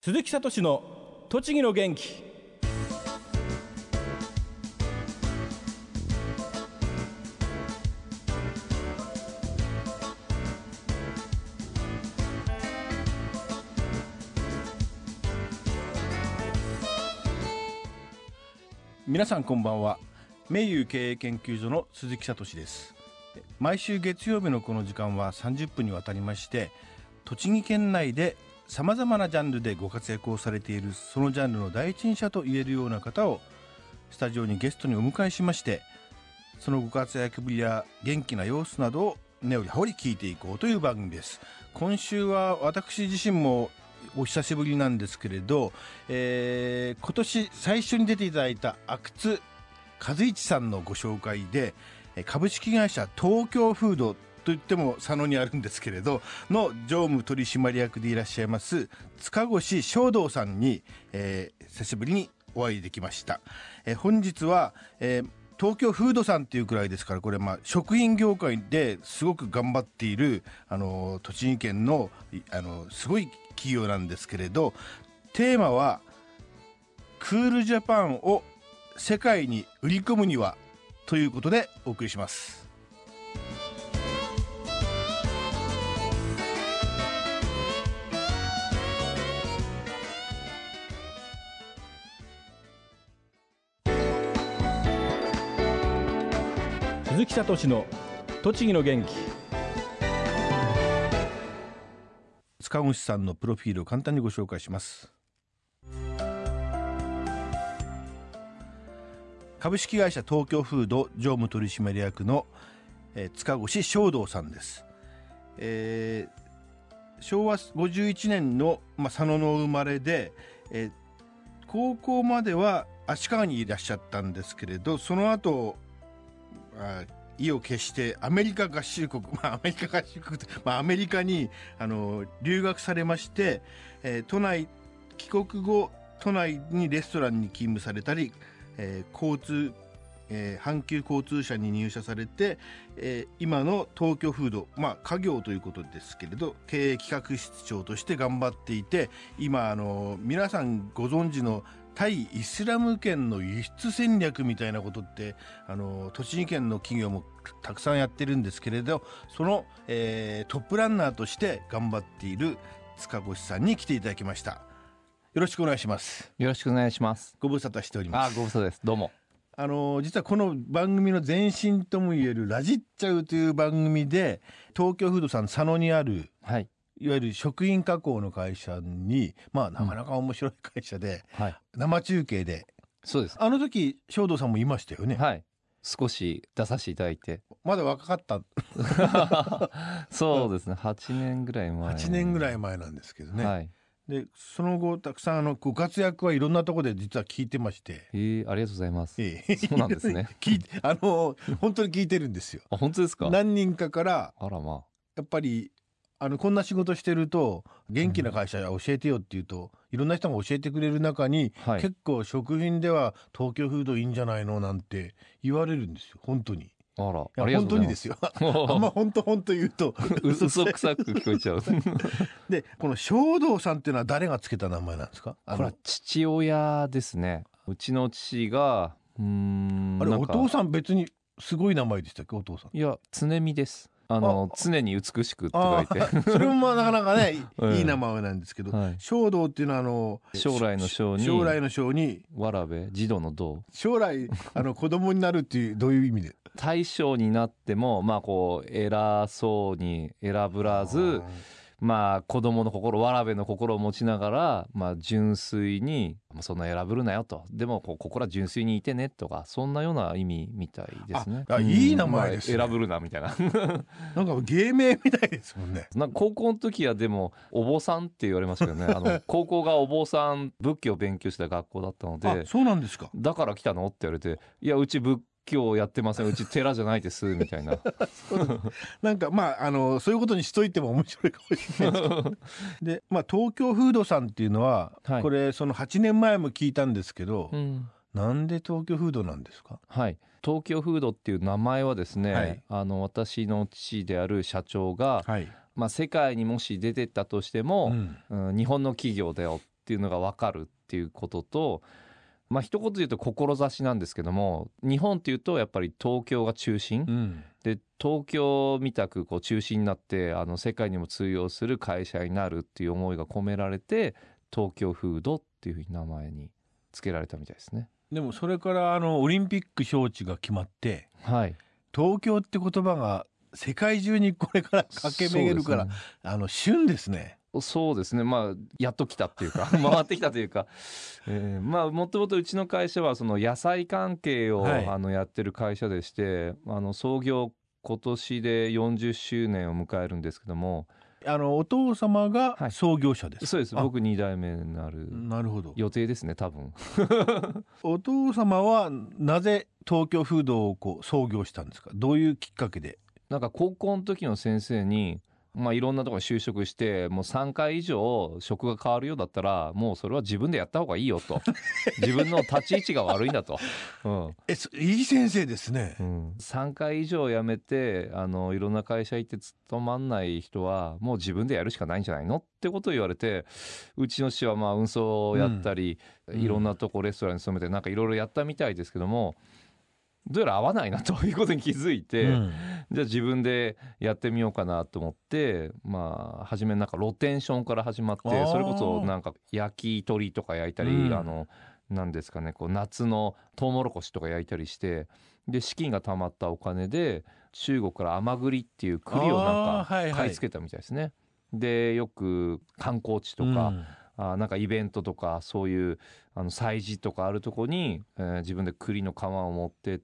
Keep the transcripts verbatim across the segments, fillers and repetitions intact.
鈴木聡の栃木の元気。皆さんこんばんは。名優経営研究所の鈴木聡です。毎週月曜日のこの時間はさんじゅっぷんにわたりまして、栃木県内でさまざまなジャンルでご活躍をされているそのジャンルの第一人者と言えるような方をスタジオにゲストにお迎えしまして、そのご活躍ぶりや元気な様子などを根より葉掘り聞いていこうという番組です。今週は私自身もお久しぶりなんですけれど、えー、今年最初に出ていただいた阿久津和一さんのご紹介で、株式会社東京フードといっても佐野にあるんですけれどの常務取締役でいらっしゃいます塚越正道さんに、えー、久しぶりにお会いできました。えー、本日は、えー、東京フードさんっていうくらいですから、これまあ食品業界ですごく頑張っているあの栃木県のあのすごい企業なんですけれど、テーマはクールジャパンを世界に売り込むにはということでお送りします。鈴木聡の栃木の元気。塚越さんのプロフィールを簡単にご紹介します。株式会社東京フード常務取締役の、えー、塚越正道さんです。えー、昭和ごじゅういちねんの、まあ、佐野の生まれで、えー、高校までは足利にいらっしゃったんですけれど、その後意を決してアメリカ合衆国、まあ、アメリカ合衆国、まあ、アメリカにあの留学されまして、えー、都内帰国後都内にレストランに勤務されたり、えー、交通、えー、阪急交通社に入社されて、えー、今の東京フード、まあ、家業ということですけれど経営企画室長として頑張っていて、今あの皆さんご存知の対イスラム圏の輸出戦略みたいなことってあの栃木県の企業もたくさんやってるんですけれど、その、えー、トップランナーとして頑張っている塚越さんに来ていただきました。よろしくお願いします。 よろしくお願いします。 ご無沙汰しております。 あ、ご無沙汰です。どうも。 あの実はこの番組の前身ともいえるラジっちゃうという番組で、東京フードさん佐野にある、はい、いわゆる食品加工の会社に、まあなかなか面白い会社で、うん、はい、生中継で。 そうです。 あの時正道さんもいましたよね。 はい、少し出させていただいて。 まだ若かったそうですね、はちねんぐらい前。 はちねんぐらい前なんですけどね。はい、でその後たくさんあのご活躍はいろんなところで実は聞いてまして。 えー、ありがとうございます。えー、そうなんですね。 聞いてあの本当に聞いてるんですよ。 あ、本当ですか。 何人かからあら、まあ、 やっぱりあのこんな仕事してると元気な会社教えてよって言うと、うん、いろんな人が教えてくれる中に、はい、結構食品では東京フードいいんじゃないのなんて言われるんですよ。本当に。 あら、 いやありがとうございます。本当にですよ。あんま本当本当言うと嘘くさく聞こえちゃうでこの正道さんっていうのは誰がつけた名前なんですか。 これは父親ですね。うちの父がうーんあれお父さん別にすごい名前でしたっけ。お父さん。 いや常見です。あのあ常に美しくって書いてそれもまあなかなかね、うん、いい名前なんですけど、はい、正道っていうのはあの将来の将に将来の将にわらべ児童の童、 将来あの子供になるっていうどういう意味で大将になってもまあこう偉そうに偉ぶらず、まあ子供の心わらべの心を持ちながら、まあ純粋にそんな偉ぶるなよと、でもこう心は純粋にいてねとか、そんなような意味みたいですね。 ああ、いい名前ですね。 まあ、偉ぶるなみたいななんか芸名みたいですもんね。 なんか高校の時はでもお坊さんって言われますけどね。あの高校がお坊さん仏教を勉強した学校だったので。 あ、そうなんですか。 だから来たのって言われて、いやうち仏今日やってません、うち寺じゃないですみたいななんかまああのそういうことにしといても面白いかもしれないですで、まあ、東京フードさんっていうのは、はい、これそのはちねんまえも聞いたんですけど、うん、なんで東京フードなんですか。 はい、東京フードっていう名前はですね、はい、あの私の父である社長が、はい、まあ、世界にもし出てったとしても、うんうん、日本の企業だよっっていうのが分かるっていうことと、まあ一言で言うと志なんですけども、日本っていうとやっぱり東京が中心、うん、で東京みたくこう中心になってあの世界にも通用する会社になるっていう思いが込められて、東京フードっていうふうに名前に付けられたみたいですね。 でもそれからあのオリンピック招致が決まって、 はい、 東京って言葉が世界中にこれから駆け巡るから、ね、あの旬ですね。 そうですね、まあやっと来たっていうか回ってきたというか、えー、まあもともとうちの会社はその野菜関係を、はい、あのやってる会社でして、あの創業今年でよんじゅっしゅうねんを迎えるんですけども、 あのお父様が創業者です、はい、 そうです。僕に代目になる予定ですね、多分お父様はなぜ東京フードをこう創業したんですか？どういうきっかけで？ なんか高校の時の先生に、まあ、いろんなところに就職してもうさんかい以上職が変わるようだったらもうそれは自分でやった方がいいよと自分の立ち位置が悪いんだと、 うん、えいい先生ですね、 うん、さんかい以上辞めてあのいろんな会社行って勤まんない人はもう自分でやるしかないんじゃないのってことを言われて、うちの父はまあ運送をやったり、うん、いろんなとこレストランに勤めてなんかいろいろやったみたいですけども、どうやら合わないなということに気づいて、うん、じゃあ自分でやってみようかなと思って、まあ初めなんかロテンションから始まって、それこそなんか焼き鳥とか焼いたり、うん、あのなんですかね、こう夏のトウモロコシとか焼いたりして、で資金が貯まったお金で中国から甘栗っていう栗をなんか買い付けたみたいですね、はいはい、でよく観光地とか、うんあなんかイベントとかそういうあの催事とかあるとこに、えー、自分で栗の皮を持ってって、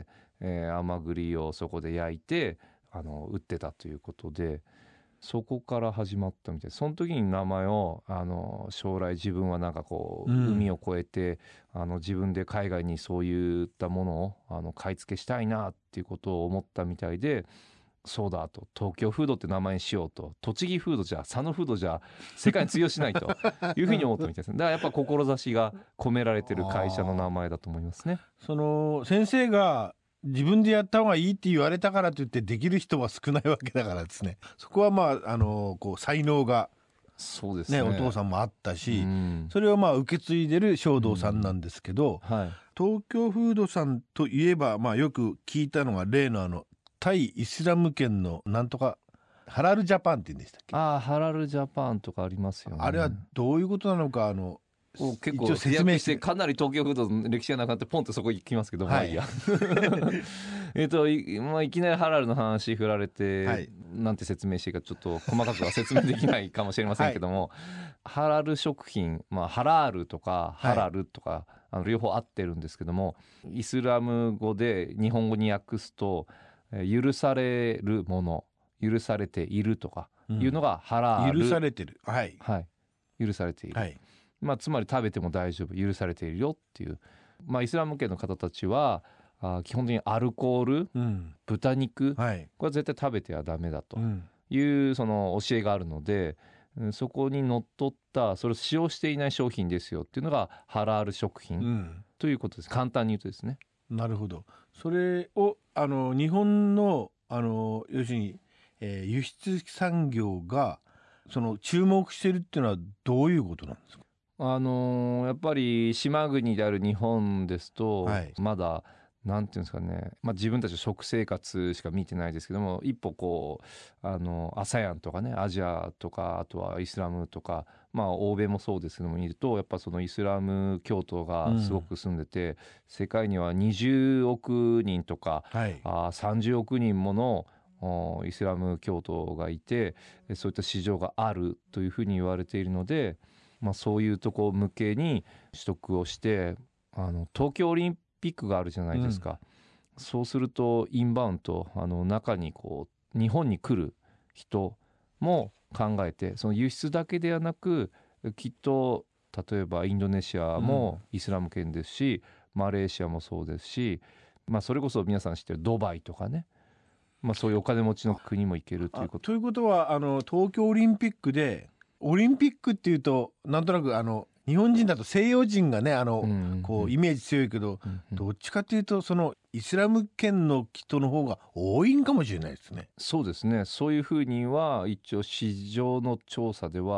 えー、甘栗をそこで焼いてあの売ってたということで、そこから始まったみたい。その時に名前をあの将来自分はなんかこう、うん、海を越えてあの自分で海外にそういったものをあの買い付けしたいなっていうことを思ったみたいで、そうだと東京フードって名前にしようと、栃木フードじゃ佐野フードじゃ世界に通用しないというふうに思ったみたいですね。だからやっぱ志が込められてる会社の名前だと思いますね。 その先生が自分でやった方がいいって言われたからといってできる人は少ないわけだからですね、そこはまああのこう才能がそうですね、 お父さんもあったし、うん、それをまあ受け継いでる正道さんなんですけど、うんはい、東京フードさんといえば、まあ、よく聞いたのが例のあの対イスラム圏のなんとかハラルジャパンって言うんでしたっけ？ ああハラルジャパンとかありますよね。 あれはどういうことなのか、あの結構説明してかなり東京フードの歴史がなくなってポンとそこ行きますけど、はい、まあいいやえっとい、まあ、いきなりハラルの話振られて、はい、なんて説明していいかちょっと細かくは説明できないかもしれませんけども、はい、ハラル食品、まあ、ハラールとかハラルとか、はい、あの両方合ってるんですけども、イスラム語で日本語に訳すと許されるもの、許されているとかいうのがハラール、 許されてる、はい、 はい、許されている、はい、まあ、つまり食べても大丈夫、許されているよっていう、まあ、イスラム系の方たちはあ基本的にアルコール、うん、豚肉、はい、これは絶対食べてはダメだというその教えがあるので、うん、そこにのっとったそれを使用していない商品ですよっていうのがハラール食品、うん、ということです。簡単に言うとですね。 なるほど。それをあの日本のあの要するに、えー、輸出産業がその注目してるっていうのはどういうことなんですか？ あのー、やっぱり島国である日本ですと、はい、まだなんていうんですかね、まあ、自分たちの食生活しか見てないですけども、一歩こうあのアサヤンとかね、アジアとかあとはイスラムとか、まあ欧米もそうですけども見ると、やっぱそのイスラム教徒がすごく住んでて、うん、世界にはにじゅうおくにんとか、はい、あさんじゅうおくにんものイスラム教徒がいて、そういった市場があるというふうに言われているので、まあ、そういうとこ向けに取得をして、あの東京オリンピックがあるじゃないですか、うん、そうするとインバウンド、あの中にこう日本に来る人も考えて、その輸出だけではなく、きっと例えばインドネシアもイスラム圏ですし、うん、マレーシアもそうですし、まあ、それこそ皆さん知ってるドバイとかね、まあ、そういうお金持ちの国も行けるということ。 ということはあの東京オリンピックで、オリンピックっていうとなんとなくあの日本人だと西洋人がねあの、うんうんうん、こうイメージ強いけど、うんうん、どっちかというとそのイスラム圏の人の方が多いんかもしれないですね。 そうですね。そういうふうには一応市場の調査では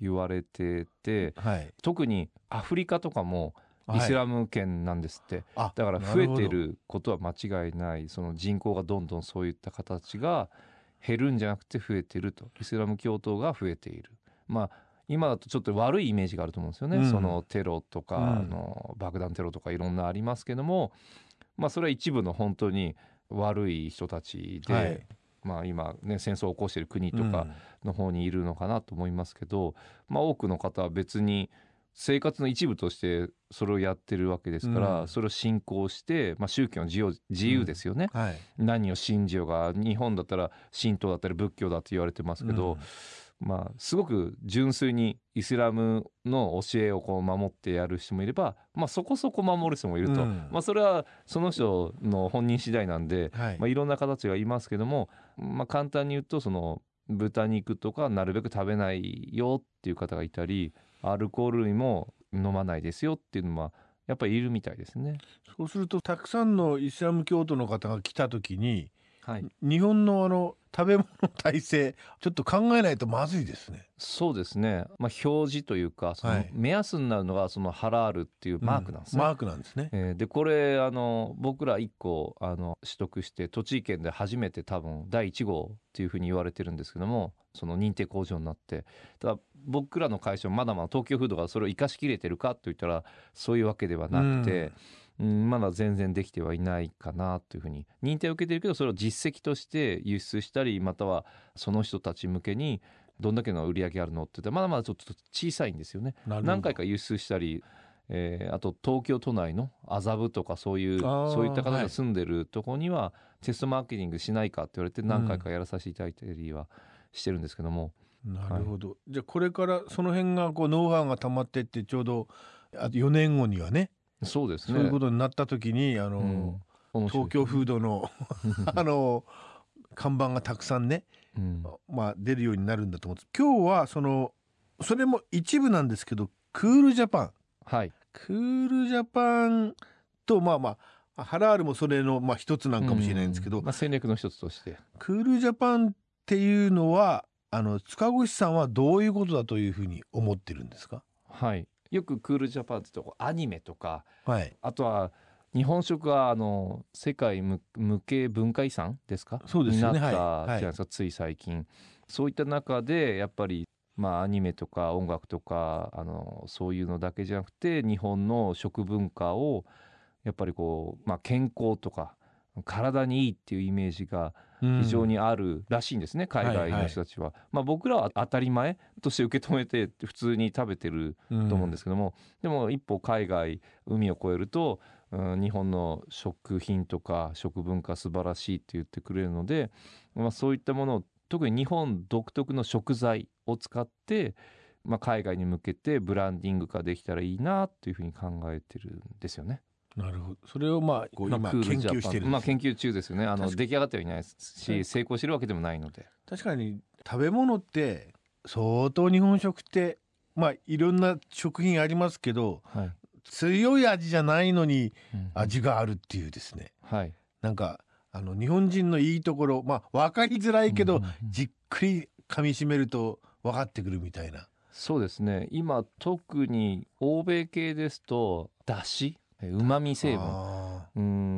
言われてて、 はい、 特にアフリカとかもイスラム圏なんですって、 はい、 だから増えてることは間違いない。その人口がどんどんそういった形が減るんじゃなくて増えてると、イスラム教徒が増えている。まあ今だとちょっと悪いイメージがあると思うんですよね、うん、そのテロとか、うん、あの爆弾テロとかいろんなありますけども、まあそれは一部の本当に悪い人たちで、はい、まあ今ね戦争を起こしている国とかの方にいるのかなと思いますけど、うん、まあ多くの方は別に生活の一部としてそれをやってるわけですから、うん、それを信仰して、まあ、宗教の自由、自由ですよね、うん、はい、何を信じようが、日本だったら神道だったり仏教だって言われてますけど、うん、まあすごく純粋にイスラムの教えをこう守ってやる人もいれば、まあ、そこそこ守る人もいると、うん、まあ、それはその人の本人次第なんで、はい、まあ、いろんな形がいますけども、まあ、簡単に言うとその豚肉とかなるべく食べないよっていう方がいたり、アルコール類も飲まないですよっていうのはやっぱりいるみたいですね。 そうするとたくさんのイスラム教徒の方が来た時に、はい、日本のあの食べ物の体制ちょっと考えないとまずいですね。 そうですね、まあ、表示というかその目安になるのがそのハラールっていうマークなんですね、 うん、マークなんですね、 えー、でこれあの僕らいっこあの取得して栃木県で初めて多分だいいち号っていうふうに言われてるんですけども、その認定工場になって、ただ僕らの会社もまだまだ東京フードがそれを生かしきれてるかといったらそういうわけではなくて、うんうん、まだ全然できてはいないかなというふうに認定を受けてるけど、それを実績として輸出したり、またはその人たち向けにどんだけの売り上げあるのって言ったらまだまだちょっと小さいんですよね。何回か輸出したり、えー、あと東京都内の麻布とかそういうそういった方が住んでるところにはテストマーケティングしないかって言われて何回かやらさせていただいたりはしてるんですけども、 うん、なるほど、はい、じゃあこれからその辺がこうノウハウが溜まってって、ちょうどあとよねんごにはね、 そうですね、 そういうことになった時にあの、うん、東京フードのあの看板がたくさんね、うん、まあ、出るようになるんだと思うんです。今日はそのそれも一部なんですけど、クールジャパン、 はい、 クールジャパンとまあまあハラールもそれのまあ一つなんかもしれないんですけど、 まあ、戦略の一つとしてクールジャパンっていうのはあの塚越さんはどういうことだというふうに思ってるんですか？ はい、よくクールジャパンって言うとアニメとか、 はい、 あとは日本食はあの世界無形文化遺産ですか、 そうですよね、 になったじゃないですか、はい、つい最近。そういった中でやっぱりまあアニメとか音楽とかあのそういうのだけじゃなくて、日本の食文化をやっぱりこう、まあ、健康とか体にいいっていうイメージが非常にあるらしいんですね、うん、海外の人たちは、はいはい、まあ、僕らは当たり前として受け止めて普通に食べてると思うんですけども、うん、でも一歩海外海を越えると、うん、日本の食品とか食文化素晴らしいって言ってくれるので、まあ、そういったものを特に日本独特の食材を使って、まあ、海外に向けてブランディング化できたらいいなというふうに考えてるんですよね。 なるほど。それをまあこう今研究してるんです、 まあ、研究中ですよね。あの出来上がってはいないですし、成功してるわけでもないので。 確かに食べ物って相当日本食ってまあいろんな食品ありますけど、はい、強い味じゃないのに味があるっていうですね、うんうん、はい、なんかあの日本人のいいところ、まあ分かりづらいけど、うんうんうん、じっくり噛み締めると分かってくるみたいな。 そうですね、今特に欧米系ですとだし、うまみ成分、うん、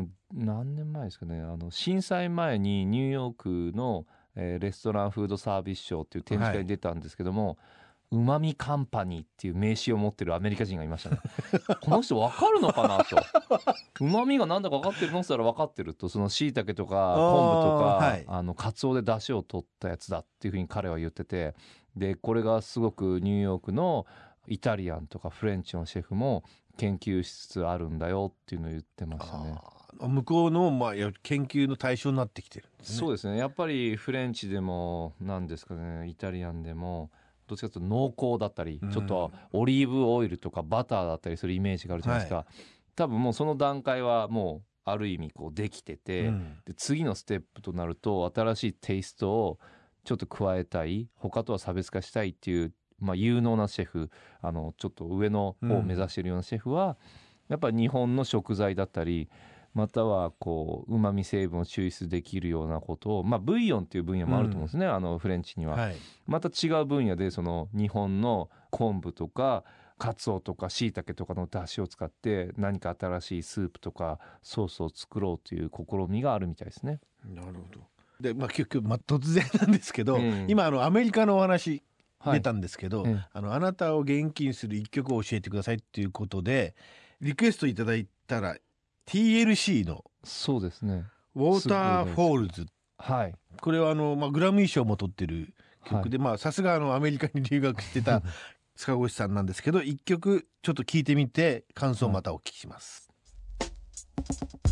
何年前ですかね、あの震災前にニューヨークの、えー、レストランフードサービスショーっていう展示会に出たんですけども、うまみカンパニーっていう名刺を持ってるアメリカ人がいましたねこの人分かるのかなとうまみが何だか分かってるのって言ったら分かってると、その椎茸とか昆布とか、はい、あのカツオで出汁を取ったやつだっていうふうに彼は言ってて、でこれがすごくニューヨークのイタリアンとかフレンチのシェフも研究しつつあるんだよっていうのを言ってましたね。 向こうの、まあ、研究の対象になってきてるんですね。 そうですね、やっぱりフレンチでも何ですかね、イタリアンでもどっちかというと濃厚だったり、うん、ちょっとオリーブオイルとかバターだったりするイメージがあるじゃないですか、はい、多分もうその段階はもうある意味こうできてて、うん、で次のステップとなると新しいテイストをちょっと加えたい、他とは差別化したいっていう、まあ、有能なシェフ、あのちょっと上の方を目指しているようなシェフは、うん、やっぱり日本の食材だったりまたはこう旨味成分を抽出できるようなことを、まあ、ブイヨンっていう分野もあると思うんですね、うん、あのフレンチには、 はい、 また違う分野でその日本の昆布とかカツオとか椎茸とかの出汁を使って何か新しいスープとかソースを作ろうという試みがあるみたいですね。 なるほど。で、まあ、結局、まあ、突然なんですけど、うん、今あのアメリカのお話出たんですけど、はい、あのあなたを元気にする一曲を教えてくださいっていうことでリクエストいただいたら ティーエルシー のそうですねウォーターフォールズ、 はい、 これはあの、まあ、グラミー賞も取ってる曲で、はい、まあさすがあのアメリカに留学してた塚越さんなんですけど一曲ちょっと聞いてみて感想をまたお聞きします、はい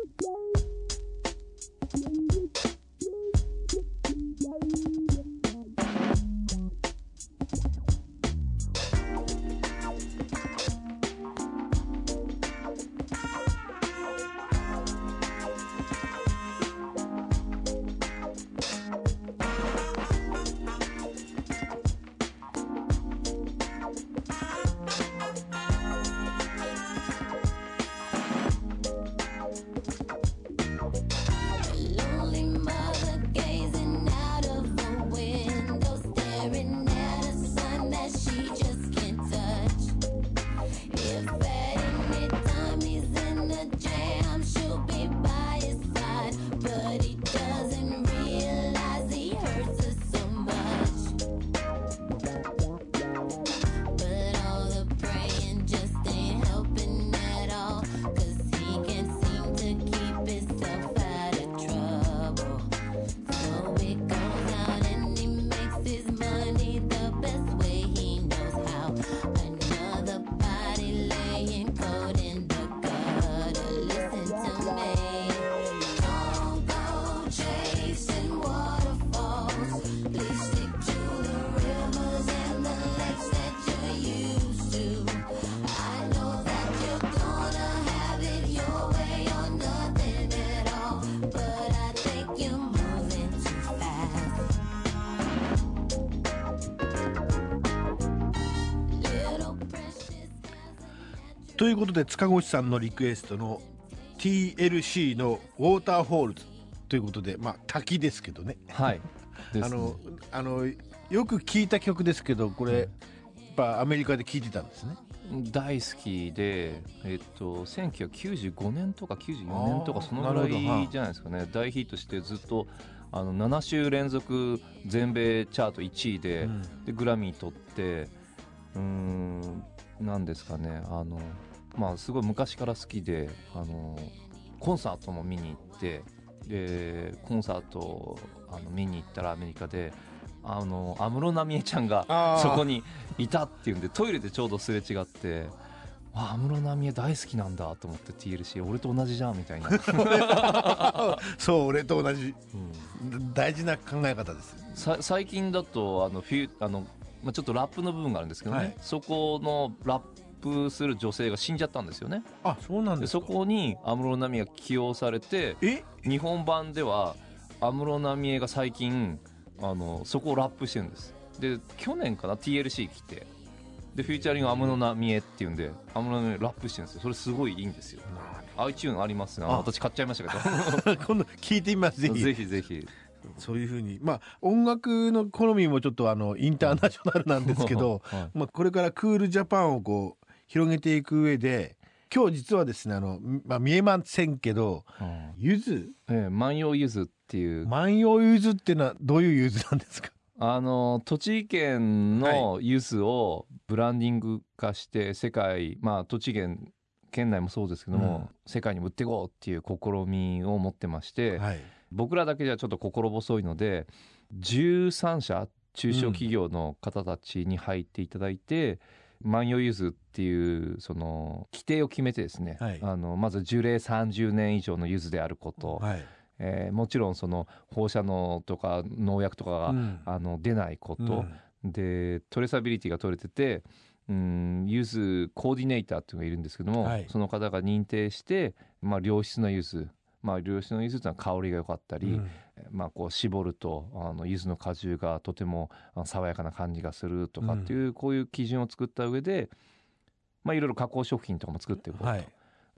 ということで塚越さんのリクエストの ティーエルシー のウォーターフォールズということで、まあ滝ですけどね、 はいですね、 あのあのよく聞いた曲ですけどこれ、うん、やっぱアメリカで聴いてたんですね。 大好きで、えっと、せんきゅうひゃくきゅうじゅうごねんとかきゅうじゅうよねんとかそのぐらいじゃないですかね。大ヒットしてずっとあのなな週連続全米チャートいちい で,、うん、でグラミー取ってうーんなんですかねあのまあすごい昔から好きであのコンサートも見に行ってでコンサートをあの見に行ったらアメリカであの安室奈美恵ちゃんがそこにいたっていうんでトイレでちょうどすれ違って安室奈美恵大好きなんだと思って ティーエルシー 俺と同じじゃんみたいなそう俺と同じ、うん、大事な考え方ですさ最近だとあのフィあの、まあ、ちょっとラップの部分があるんですけどね、はい、そこのラップする女性が死んじゃったんですよね。 あ、そうなんですか。 でそこに安室奈美恵が起用されてえ日本版では安室奈美恵が最近あのそこをラップしてるんです。で去年かな ティーエルシー 来てでフューチャリング安室奈美恵っていうんで安室奈美恵ラップしてるんですよ。それすごいいいんですよ。 iTunes ありますね。あの私買っちゃいましたけど今度聞いてみます。ぜひぜひぜひそういうふうにまあ音楽の好みもちょっとあのインターナショナルなんですけど、はいまあ、これからクールジャパンをこう広げていく上で今日実はですねあの、まあ、見えませんけど、うん、柚子、 ええ、万葉柚子っていう万葉柚子ってのはどういう柚子なんですか。 あの栃木県の柚子をブランディング化して世界、まあ栃木県県内もそうですけども、うん、世界にも売っていこうっていう試みを持ってまして、はい、僕らだけじゃちょっと心細いのでじゅうさんしゃ中小企業の方たちに入っていただいて、うん、万葉柚子っていうその規定を決めてですね、はい、あのまず樹齢さんじゅうねん以上の柚子であること、はいえー、もちろんその放射能とか農薬とかが、うん、あの出ないこと、うん、でトレーサビリティが取れててうん柚子コーディネーターっていうのがいるんですけども、はい、その方が認定して、まあ、良質な柚子、まあ、良質な柚子っていうのは香りが良かったり、うんまあ、こう絞るとあの柚子の果汁がとても爽やかな感じがするとかっていう、うん、こういう基準を作った上で、まあ、いろいろ加工食品とかも作っていこうと、はい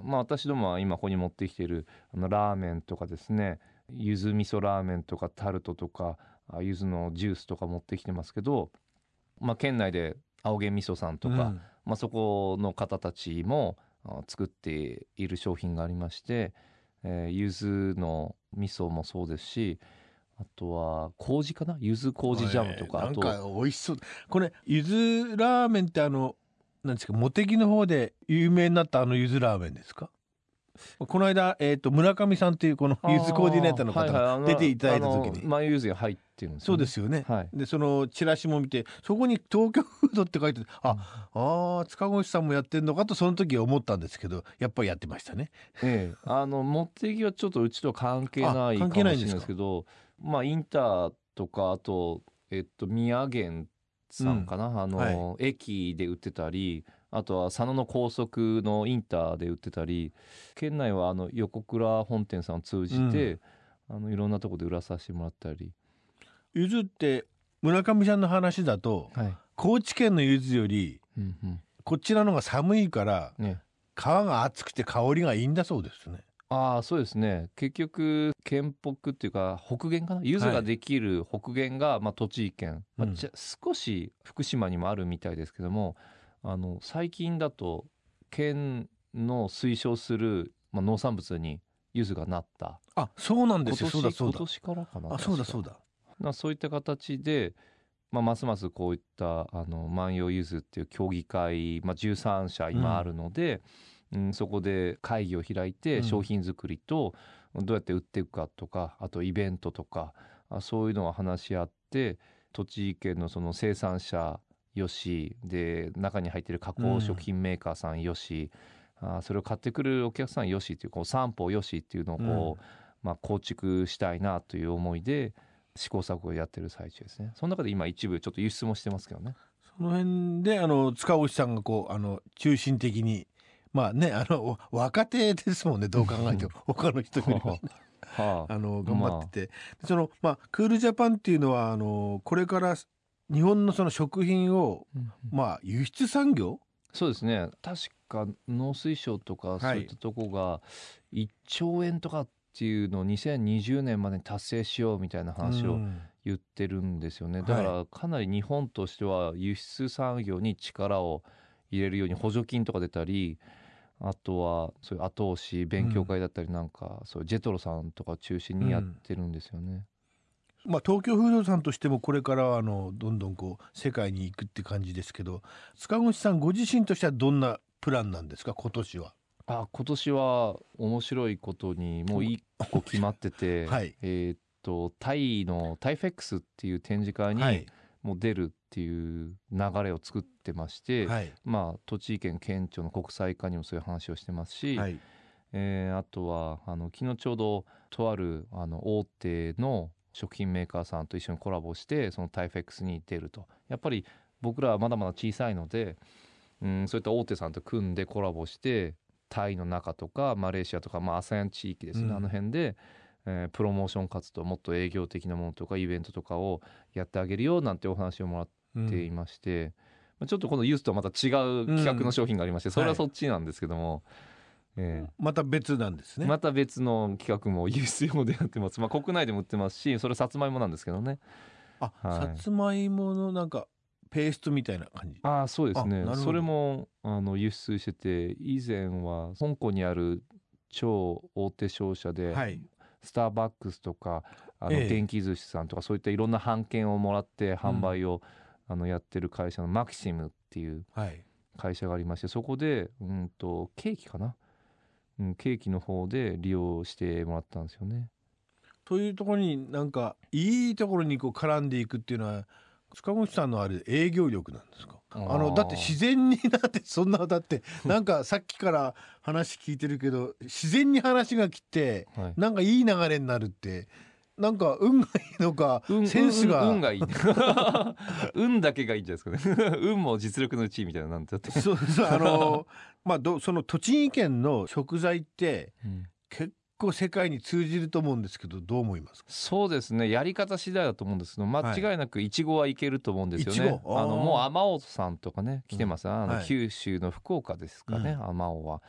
まあ、私どもは今ここに持ってきているあのラーメンとかですね、柚子味噌ラーメンとかタルトとかあ柚子のジュースとか持ってきてますけど、まあ、県内で青源味噌さんとか、 うんまあ、そこの方たちもあ作っている商品がありまして、えー、柚子の味噌もそうですし、あとは麹かな、柚子麹ジャムとか、 えーなんあとか美味しそう。これゆずラーメンってあのなんですか、茂木の方で有名になったあのゆずラーメンですか？この間、えー、と村上さんっていうこのゆずコーディネーターの方が出ていただいた時に、 眉柚子が入ってるんですそよね。 うですよね、 はい、 でそのチラシも見てそこに東京フードって書いてあ、あー塚越さんもやってんのかとその時思ったんですけど、やっぱりやってましたね。 ええ、あの茂木はちょっとうちと関係ないかもしれないですけど、まあインターとかあとえっと宮源さんかな、うん、あの、はい、駅で売ってたり、あとは佐野の高速のインターで売ってたり、県内はあの横倉本店さんを通じて、うん、あのいろんなところで売らさせてもらったり。 ゆずって村上さんの話だと、はい、高知県のゆずより、うんうん、こちらのが寒いから、ね、皮が厚くて香りがいいんだそうですね。 ああ、そうですね。結局県北っていうか北限かな、柚子ができる北限が、まあ、栃木県、まあうん、少し福島にもあるみたいですけども、あの最近だと県の推奨する、まあ、農産物に柚子がなった。 あ、そうなんですよ。そうだそうだ。 今年からかな。 あ、そうだそうだ。 そういった形で、まあ、ますますこういったあの万葉柚子っていう協議会、まあ、じゅうさんしゃ今あるので、うんうん、そこで会議を開いて商品作りとどうやって売っていくかとか、あとイベントとか、あそういうのを話し合って、栃木県のその生産者よしで中に入っている加工食品メーカーさんよし、うん、あそれを買ってくるお客さんよしっていうこう三方よしっていうのをこう、うんまあ、構築したいなという思いで試行錯誤をやってる最中ですね。その中で今一部ちょっと輸出もしてますけどね。 その辺であの塚越さんがこうあの中心的にまあね、あの若手ですもんね、どう考えても他の人よりも、ねはあ、あの頑張ってて、まあ、そのまあクールジャパンっていうのはあのこれから日本のその食品を、うんうん、まあ輸出産業、 そうですね、確か農水省とかそういったとこがいっちょうえんとかっていうのをにせんにじゅうねんまでに達成しようみたいな話を言ってるんですよね。だからかなり日本としては輸出産業に力を入れるように補助金とか出たり、あとはそういう後押し勉強会だったりなんか、うん、そういうジェトロさんとか中心にやってるんですよね。 うんまあ、東京フードさんとしてもこれからはあのどんどんこう世界に行くって感じですけど、塚越さんご自身としてはどんなプランなんですか今年は？ あ今年は面白いことにもういっこ決まってて、はい、えー、っとタイのタイフェックスっていう展示会にもう出るっていう流れを作ってまして、はい、まあ栃木県県庁の国際課にもそういう話をしてますし、はいえー、あとはあの昨日ちょうどとあるあの大手の食品メーカーさんと一緒にコラボしてそのタイフェックスに出ると。やっぱり僕らはまだまだ小さいので、うん、そういった大手さんと組んでコラボしてタイの中とかマレーシアとか、まあ、アセアン地域ですね、うん、あの辺で、えー、プロモーション活動もっと営業的なものとかイベントとかをやってあげるよなんてお話をもらっていまして、うん、ちょっとこのユースとはまた違う企画の商品がありまして、うん、それはそっちなんですけども、はいえー、また別なんですね。 また別の企画も輸出用でやってます、まあ、国内でも売ってますし、それさつまいもなんですけどね。 あ、はい、さつまいものなんかペーストみたいな感じ。 あそうですね、それもあの輸出してて、以前は香港にある超大手商社で、はい、スターバックスとかあの電気寿司さんとか、そういったいろんな版権をもらって販売を、うん、あのやってる会社のマキシムっていう会社がありまして、そこで、うんとケーキかな、うん、ケーキの方で利用してもらったんですよね。 というところになんかいいところにこう絡んでいくっていうのは塚越さんのあれ営業力なんですか？あのだって自然になってそんなだってなんかさっきから話聞いてるけど自然に話が来て、はい、なんかいい流れになるってなんか運がいいのか、うん、センスが、 うん、運がいい運だけがいいんじゃないですかね運も実力のうちみたいななんてそうそうあのまあどその栃木県の食材って、うん、結構世界に通じると思うんですけどどう思いますか？ そうですね、やり方次第だと思うんですけど、間違いなくいちごはいけると思うんですよね、はい、あのもうあまおうさんとかね来てます、うん、あの九州の福岡ですかね、あまおうは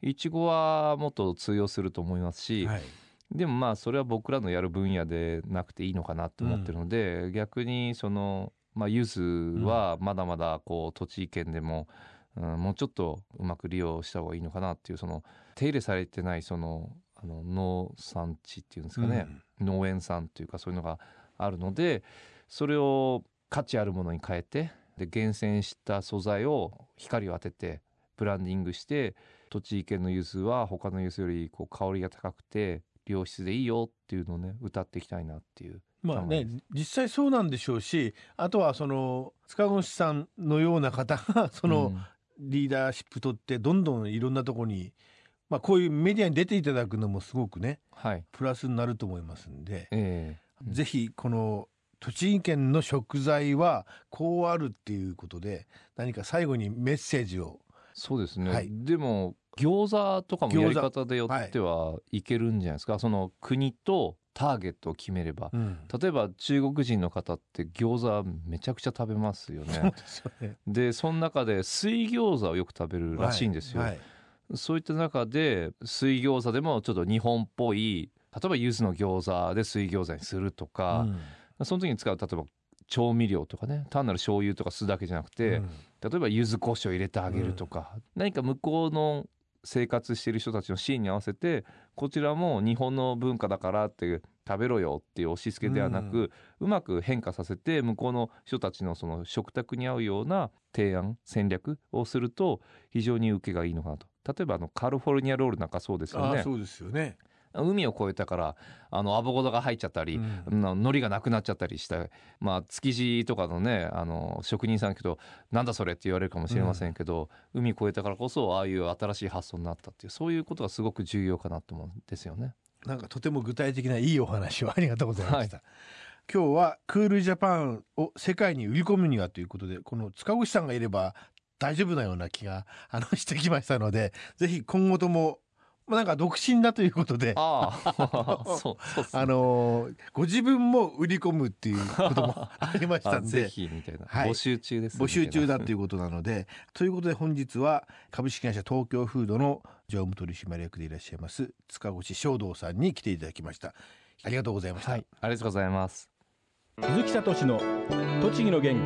いちごはもっと通用すると思いますし、 はい、 でもまあそれは僕らのやる分野でなくていいのかなと思ってるので、うん、逆にそのまあ柚子はまだまだこう栃木県でも、うん、もうちょっとうまく利用した方がいいのかなっていう、その手入れされてないそのあの農産地っていうんですかね、うん、農園さんっていうかそういうのがあるので、それを価値あるものに変えて、で厳選した素材を光を当ててブランディングして、栃木県の柚子は他の柚子よりこう香りが高くて良質でいいよっていうのをね歌っていきたいなっていう。 まあね、実際そうなんでしょうし、あとはその塚越さんのような方がそのリーダーシップ取ってどんどんいろんなところに、まあ、こういうメディアに出ていただくのもすごくね、はい、プラスになると思いますんで、えーうん、ぜひこの栃木県の食材はこうあるっていうことで何か最後にメッセージを。 そうですね、はい、でも餃子とかもやり方でよってはいけるんじゃないですか、はい、その国とターゲットを決めれば、うん、例えば中国人の方って餃子めちゃくちゃ食べますよね。そうですよね。でその中で水餃子をよく食べるらしいんですよ、はいはい、そういった中で水餃子でもちょっと日本っぽい、例えば柚子の餃子で水餃子にするとか、うん、その時に使う例えば調味料とかね、単なる醤油とか酢だけじゃなくて、うん、例えば柚子胡椒入れてあげるとか、うん、何か向こうの生活している人たちのシーンに合わせて、こちらも日本の文化だからって食べろよっていう押し付けではなく、うん、うまく変化させて向こうの人たちのその食卓に合うような提案戦略をすると非常に受けがいいのかなと。例えばあのカリフォルニアロールなんかそうですよね。 あ、そうですよね。 海を越えたからあのアボカドが入っちゃったり、うん、海苔がなくなっちゃったりした、まあ、築地とかのねあの職人さんけどなんだそれって言われるかもしれませんけど、うん、海越えたからこそああいう新しい発想になったっていう、そういうことがすごく重要かなと思うんですよね。 なんかとても具体的ないいお話をありがとうございました、はい、今日はクールジャパンを世界に売り込むにはということで、この塚越さんがいれば大丈夫なような気があのしてきましたので、ぜひ今後ともなんか独身だということで、あそうそう、ね、あのご自分も売り込むっていうこともありましたんでぜひみたいな、はい、募集中です、 募集中だということなのでということで本日は株式会社東京フードの常務取締役でいらっしゃいます塚越正道さんに来ていただきました。ありがとうございました、はい、 ありがとうございます。 鈴木聡の栃木の元気、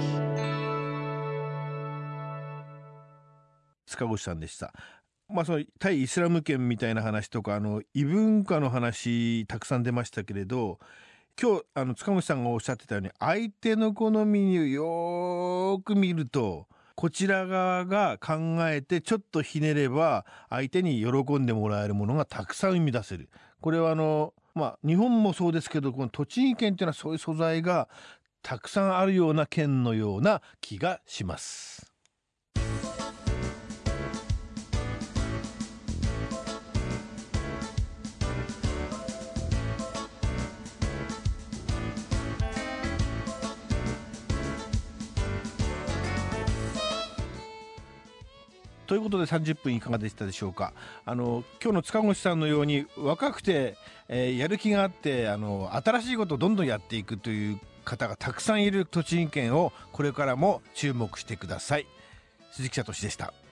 塚越さんでした。まあ、その対イスラム圏みたいな話とかあの異文化の話たくさん出ましたけれど、今日あの塚越さんがおっしゃってたように相手の好みをよく見るとこちら側が考えてちょっとひねれば相手に喜んでもらえるものがたくさん生み出せる。これはあの、まあ、日本もそうですけどこの栃木県っていうのはそういう素材がたくさんあるような県のような気がします。ということでさんじゅっぷんいかがでしたでしょうか。あの今日の塚越さんのように若くて、えー、やる気があってあの新しいことをどんどんやっていくという方がたくさんいる栃木県をこれからも注目してください。鈴木聡でした。